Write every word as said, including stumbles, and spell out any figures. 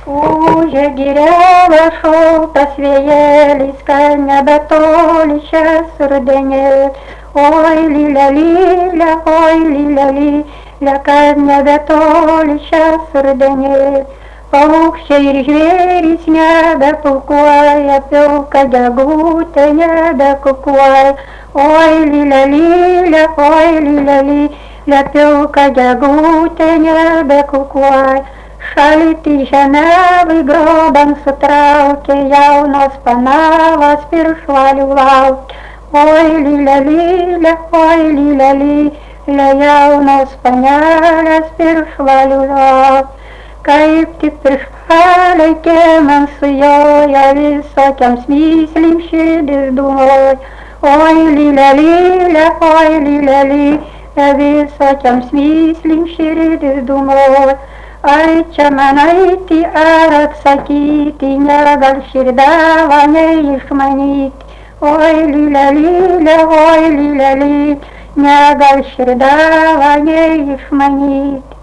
Уже гирява шелта свеелиска, небетолища сурденет. Ой, лиля-лиля, ой, лиля-лиля, ка небетолища сурденет. Паухший звери с неба кукуая, пелка дягута неба кукуая. Ой, лиля-лиля, ой, лиля-лиля, пелка дягута неба кукуая. Шали ты жанавы гробом с утрауки, я у нас панава спиршвалю лауки. Ой, лиля-лиля, ой, лиля-лиля, я у нас паняля спиршвалю лауки. Кайп ты пришвали кеман суё, я высоким смыслем щедis думой. Ой, лиля-лиля, ой, лиля-лиля, я высоким смыслем щедis думой. Ай, чаманайти, арат сакити, нягал ширдава, не ишманити. Ой, лиля-лиля, ой, лиля-лиля, нягал ширдава, не ишманити.